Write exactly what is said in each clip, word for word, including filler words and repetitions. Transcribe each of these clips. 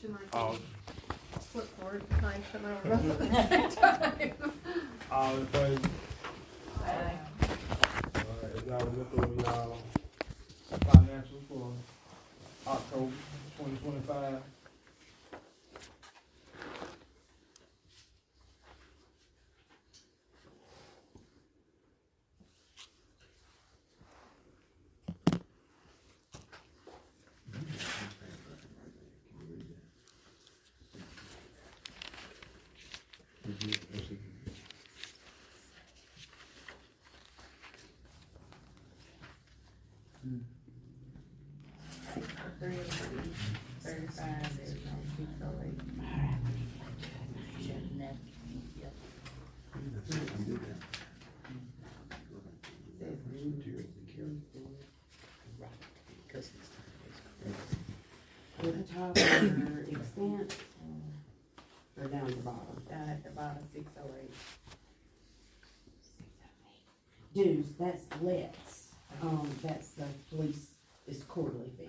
information, I All, can flip forward the time, so I don't remember the exact time. all in favor? Aye. Alright, if y'all look over y'all financials for October twenty twenty-five. Three of three, thirty-five, there's no six oh eight. With the top under expense, or down the bottom? Down at the bottom, six oh eight. Dues, that's lets, um, that's the police, is quarterly fee.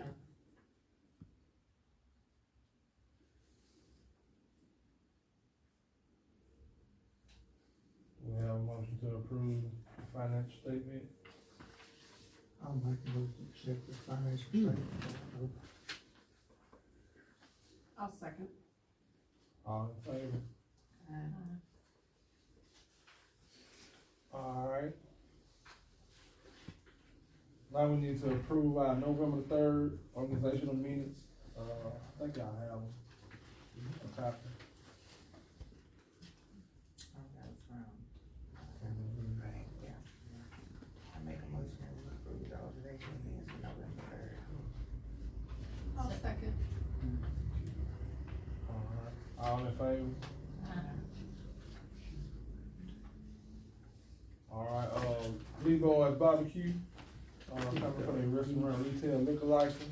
We have a motion to approve the financial statement. I'll make a motion to accept the financial statement. I'll second. All in favor? Uh, Alright. Now we need to approve our November third organizational minutes. Uh, I think y'all have them. A copy. oh, that was from, right, yeah. I make a motion that we approve the organizational meetings for November third. I'll second. Alright, all in favor? Alright, uh, Leroy's Barbecue, uh, coming from a restaurant retail liquor license.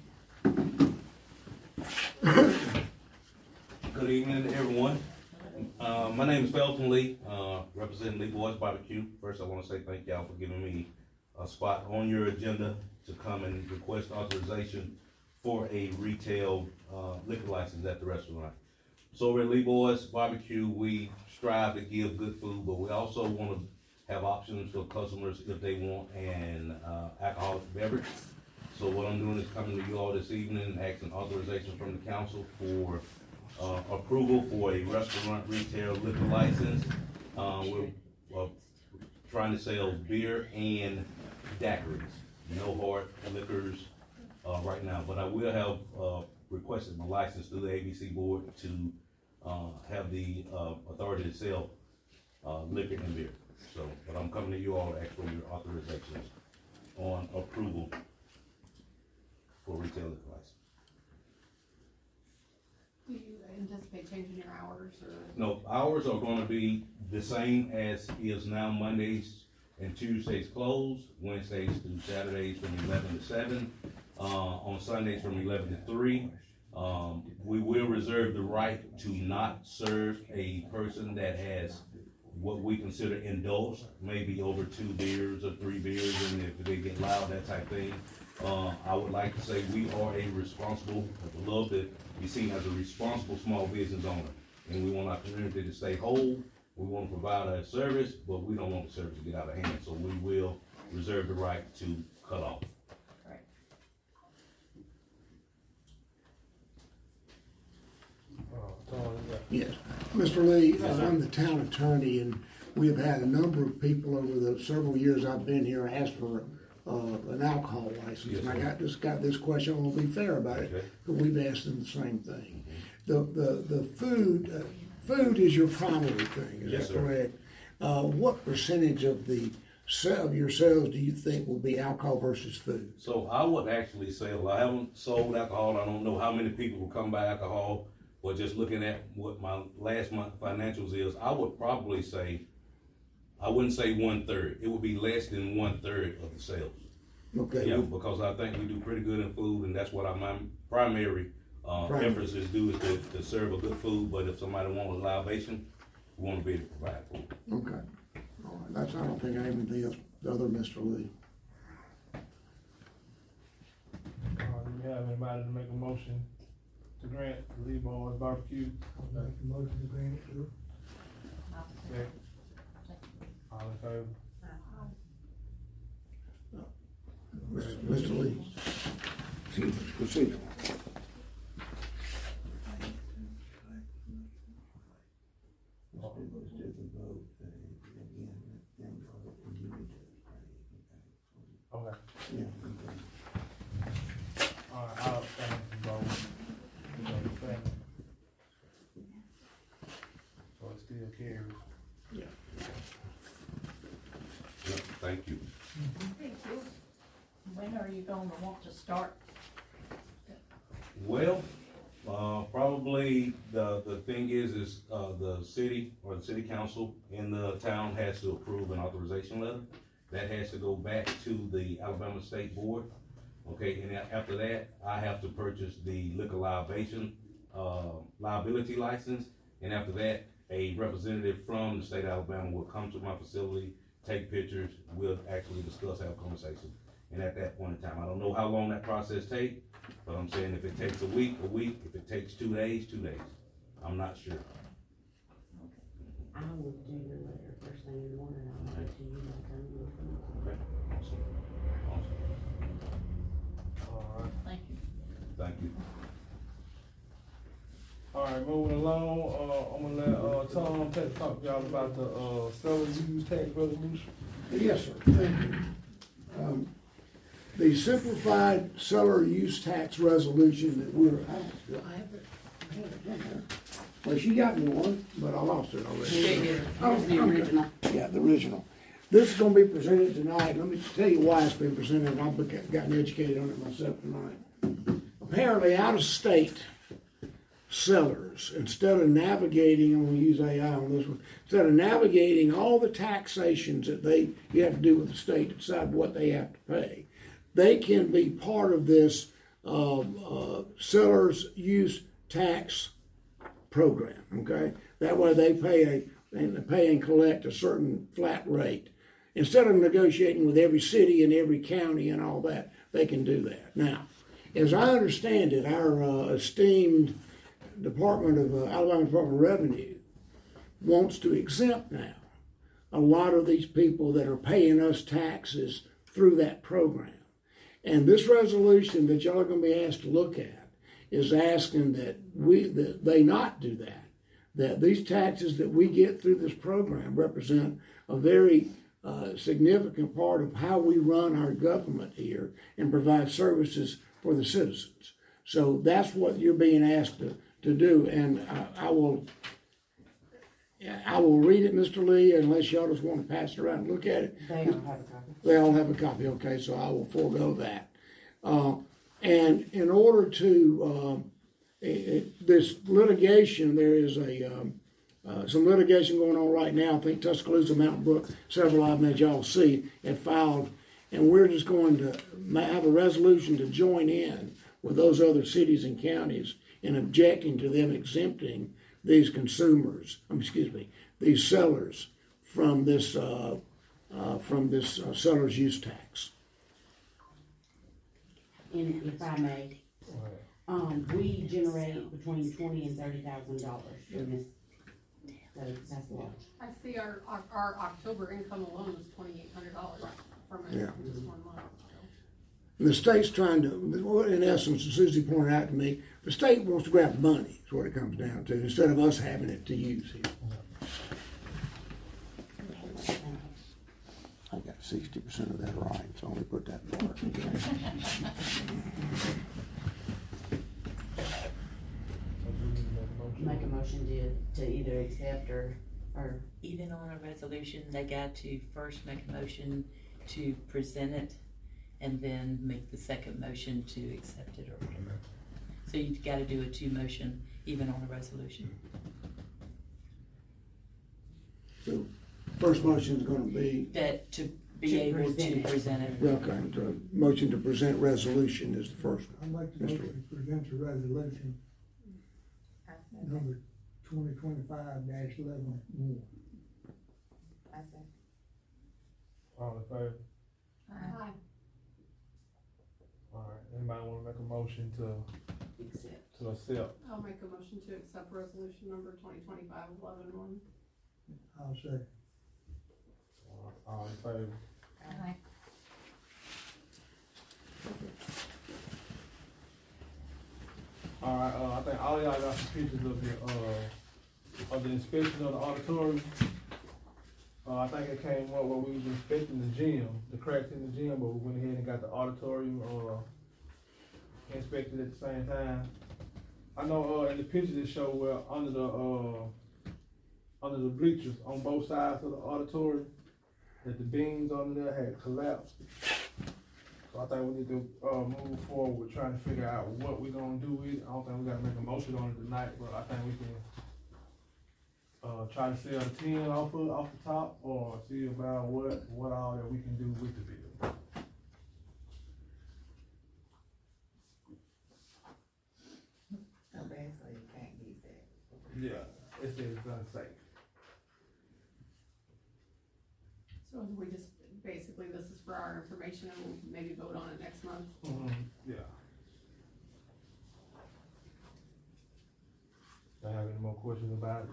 Good evening, everyone. Uh, my name is Felton Lee, uh, representing Lee Boys Barbecue. First, I want to say thank y'all for giving me a spot on your agenda to come and request authorization for a retail uh, liquor license at the restaurant. So over at Lee Boys Barbecue, we strive to give good food, but we also want to have options for customers if they want an uh, alcoholic beverage. So what I'm doing is coming to you all this evening, asking authorization from the council for uh, approval for a restaurant retail liquor license. Uh, we're uh, trying to sell beer and daiquiris, no hard liquors uh, right now. But I will have uh, requested my license through the A B C board to uh, have the uh, authority to sell uh, liquor and beer. So, but I'm coming to you all to ask for your authorizations on approval for retail liquor license. Do you anticipate changing your hours or? No, hours are gonna be the same as is now. Mondays and Tuesdays closed, Wednesdays through Saturdays from eleven to seven, uh, on Sundays from eleven to three. Um, we will reserve the right to not serve a person that has what we consider indulged, maybe over two beers or three beers, and if they get loud, that type thing. Uh, I would like to say we are a responsible, I love to be seen as a responsible small business owner. And we want our community to stay whole. We want to provide a service, but we don't want the service to get out of hand. So we will reserve the right to cut off. Uh, Tony, Yes, Mister Lee, uh, I'm the town attorney, and we have had a number of people over the several years I've been here ask for uh, an alcohol license. Yes, And I sir. got just got this question. I want to be fair about it, Okay. but we've asked them the same thing. The the the food uh, food is your primary thing. Is Yes, that sir. correct? Uh, what percentage of the sale of your sales do you think will be alcohol versus food? So I would actually say, well, I haven't sold alcohol. I don't know how many people will come by alcohol. But just looking at what my last month financials is, I would probably say, I wouldn't say one third. It would be less than one third of the sales. Okay. Yeah, well, because I think we do pretty good in food, and that's what our my primary uh, Primary. emphasis do is to, to serve a good food. But if somebody wants a libation, we want to be able to provide food. Okay. All right. That's. I don't think I have anything else. The other Mister Lee. uh, do we have anybody to make a motion to grant Lee Boys Barbecue. Make a motion to grant it to. Second. All in favor? Mister Lee. Excuse me, proceed. Let's do, let's do the vote, uh, again, then vote, and you need to, Okay. yeah, okay. Alright, I'll abstain from vote. You know, second. So it still carries. Yeah, thank you. Thank you. When are you gonna want to start? Well, uh, probably the, the thing is, is, uh, the city or the city council in the town has to approve an authorization letter. That has to go back to the Alabama State Board. Okay, and a- after that, I have to purchase the liquor libation, uh, liability license. And after that, a representative from the state of Alabama will come to my facility, take pictures, we'll actually discuss, have a conversation. And at that point in time, I don't know how long that process takes, but I'm saying if it takes a week, a week, if it takes two days, two days. I'm not sure. I will do your letter first thing in the morning, I'll write it to you, I'll come and look Okay, awesome, awesome, Alright. Thank you. thank you. Alright, moving along, uh, I'm gonna let, uh, Tom take, talk to y'all about the, uh, seller use tax resolution. Yes, sir, thank you. Um, The simplified seller use tax resolution that we're, I, do I have it? I have it somewhere. Well, she got me one, but I lost it already. Here's Oh, the okay. original. Yeah, the original. This is gonna be presented tonight. Let me tell you why it's been presented. I've beca- gotten educated on it myself tonight. Apparently, out-of-state sellers, instead of navigating, I'm gonna use A I on this one, instead of navigating all the taxations that they, you have to do with the state to decide what they have to pay, they can be part of this uh, uh, seller's use tax program, okay? That way they pay a, and they pay and collect a certain flat rate. Instead of negotiating with every city and every county and all that, they can do that. Now, as I understand it, our uh, esteemed Department of, uh, Alabama Department of Revenue wants to exempt now a lot of these people that are paying us taxes through that program. And this resolution that y'all are going to be asked to look at is asking that we that they not do that. That these taxes that we get through this program represent a very uh, significant part of how we run our government here and provide services for the citizens. So that's what you're being asked to, to do. And I, I will I will read it, Mister Lee, unless y'all just want to pass it around and look at it. They all have a copy. They all have a copy, okay, so I will forego that. Uh, and in order to, um, it, it, this litigation, there is a, um, uh, some litigation going on right now. I think Tuscaloosa, Mountain Brook, several of them that y'all see have filed, and we're just going to ma- have a resolution to join in with those other cities and counties in objecting to them exempting these consumers, um, excuse me, these sellers from this, uh, Uh, from this uh, seller's use tax. And if I may, um, we generate between twenty and thirty thousand dollars from this. So that's a lot. I see our, our, our October income alone was twenty-eight hundred dollars from it, Yeah. just one month. And the state's trying to, well, in essence, as Susie pointed out to me, the state wants to grab money, is what it comes down to, instead of us having it to use here. I got sixty percent of that right, so I only put that part. Make a motion to, to either accept or, or, Even on a resolution, they got to first make a motion to present it and then make the second motion to accept it or whatever. So you gotta do a two motion, even on a resolution. So, first motion is gonna be, That to be To able present to it. present it. okay, the motion to present resolution is the first I one. make the Mister motion to present the resolution number twenty twenty-five dash eleven one. All in favor? Aye. Alright, anybody wanna make a motion to accept. to accept. I'll make a motion to accept resolution number twenty twenty-five eleven one. I'll say, All in favor? Aye. Alright, uh, I think all y'all got some pictures of the, uh, of the inspection of the auditorium. Uh, I think it came up where we was inspecting the gym, the cracks in the gym, but we went ahead and got the auditorium, uh, inspected at the same time. I know, uh, in the picture it showed where under the, uh, under the bleachers on both sides of the auditorium, that the beams under there had collapsed. So I think we need to, uh, move forward with trying to figure out what we're gonna do with it. I don't think we gotta make a motion on it tonight, but I think we can, uh, try to sell the tin off of, off the top, or see about what, what all that we can do with the building. So basically, you can't use that. Yeah, it says it's unsafe. So we just, basically, this is for our information and we'll maybe vote on it next month. Mm-hmm. Yeah. Do I have any more questions about it?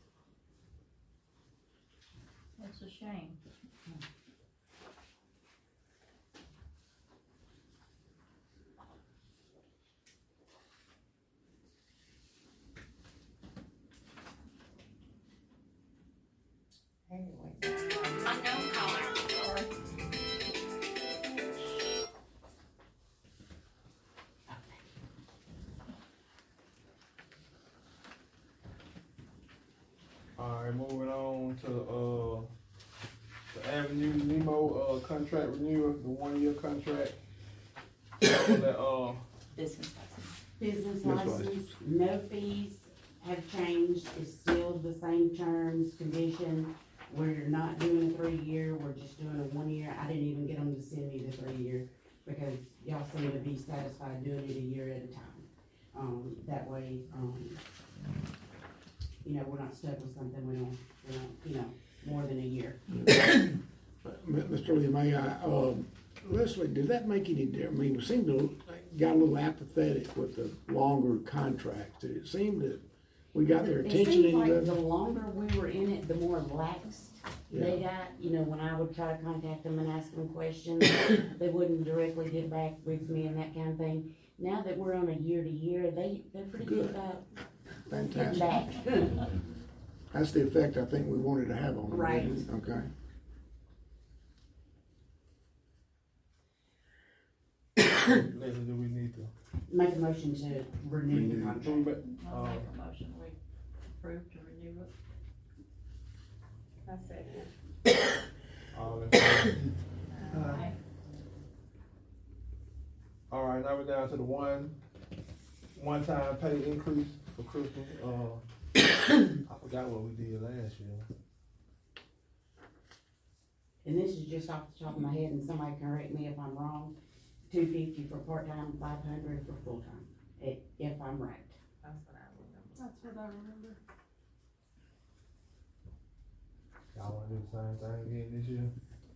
That's a shame. Anyway. Unknown caller. Sorry. Alright, moving on to, uh, the Avenue Nemo, uh, contract renewal, the one-year contract. That, uh, Business license. Business Business license. license, no fees have changed, it's still the same terms, condition. We're not doing a three-year, we're just doing a one-year. I didn't even get them to send me the three-year because y'all seem to be satisfied doing it a year at a time. Um, that way, um, you know, we're not stuck with something we don't, we don't, you know, more than a year. Mister Lee, may I, uh, Leslie, did that make any difference? I mean, it seemed to, got a little apathetic with the longer contracts. Did it seem that we got their It attention seems any like better? the longer we were in it, the more laxed they Yeah. got. You know, when I would try to contact them and ask them questions, they wouldn't directly get back with me and that kind of thing. Now that we're on a year to year, they, they're pretty good Good. about getting Fantastic. back. That's the effect I think we wanted to have on them. Right. didn't it? Okay. Leslie, do we need to? Make a motion to renew the Renew. contract. Move it, I'll uh, make a motion, we approve to renew it. I second. all in favor? Aye. Alright, now we're down to the one, one-time pay increase for Christmas, uh, I forgot what we did last year. And this is just off the top of my head, and somebody can correct me if I'm wrong. Two fifty for part-time, five hundred for full-time, if, if I'm right. That's what I remember. That's what I remember. Y'all wanna do the same thing again this year?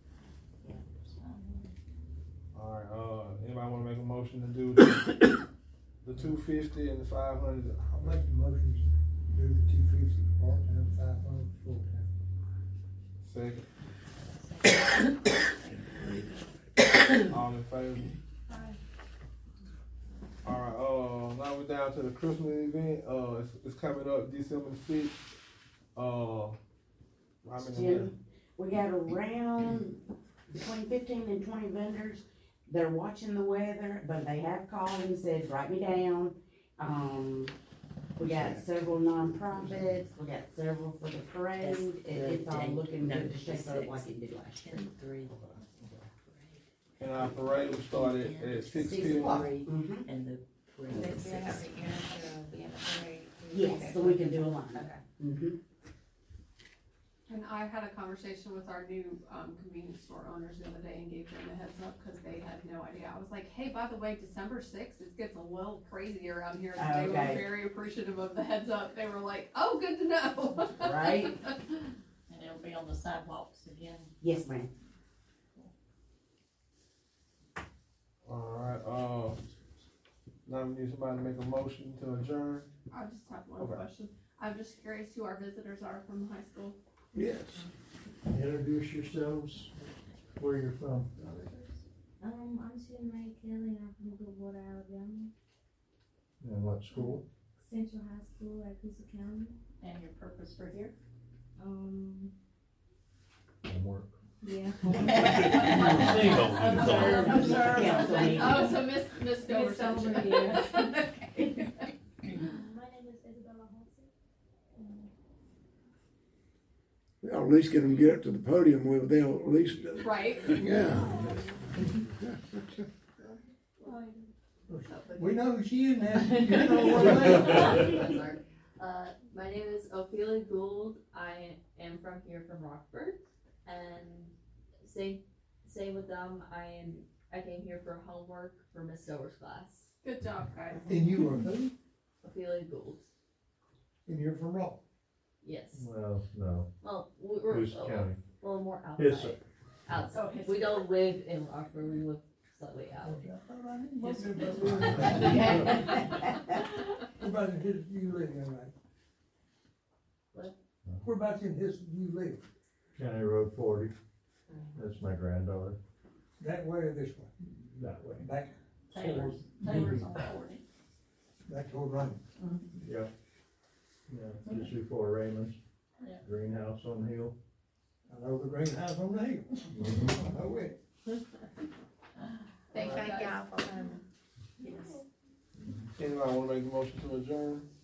Alright, uh, anybody wanna make a motion to do the, the two fifty and the five hundred? I'll make the motion to do the two fifty for part-time, five hundred for full-time. Second. All in favor? Aye. Alright, uh, now we're down to the Christmas event, uh, it's, it's coming up December sixth, uh, how many? Jim, we got around between fifteen and twenty vendors. They're watching the weather, but they have called and said, write me down. Um, we got several nonprofits, we got several for the parade. That's It, the it's all date. looking No, good to shape up six. like it did last year. Ten, three. And our parade will start at, at six Six P M. o'clock. Three, Mhm. and the parade They is still have six. to enter to be in the parade. Yes, so we can do a line. Okay. Mm-hmm. And I had a conversation with our new, um, convenience store owners the other day and gave them a heads up, cause they had no idea. I was like, hey, by the way, December sixth, it gets a little crazy around here, so they were Okay. very appreciative of the heads up. They were like, oh, good to know. Right? And it'll be on the sidewalks again. Yes, ma'am. Alright, uh, Now we need somebody to make a motion to adjourn. I just have one Okay. question. I'm just curious who our visitors are from the high school. Yes. Introduce yourselves, where you're from. Um, I'm Shannon Ray Kelly, and I'm from Goodwater, Alabama. And what school? Central High School at Coosa County. And your purpose for here? Um, Homework. yeah. Observe, observe. Council meeting. Oh, so Miss, Miss Dover Miss sent you. Dover, yes. Okay. My name is Isabella Holson. Um, I'll at least get them to get up to the podium where they'll at least, Right. yeah. We know it's you now. You know what I mean? Uh, my name is Ophelia Gould. I am from here from Rockford, and same same with them. I am I came here for homework for Miss Dover's class. Good job, guys. And you are who? Ophelia Gould. And you're from Rock. Yes. Well, no, Well, we- we're Coosa a County. little more Yes, outside. sir. Outside. Oh, yes. We don't live in Rockford. We live slightly out. Whereabouts in his, you live in, right? What? Whereabouts in his, you live? County Road forty, that's my granddaughter, That way or this way? that way. Back Taylor's, Taylor's on forty. back toward Raymond. Yep. Yeah, just before Raymond's. Yeah. Greenhouse on the hill. I know the greenhouse on the hill. Mhm. I know it. Thank you, Thank guys. y'all for coming. Yes. Anybody wanna make a motion to adjourn?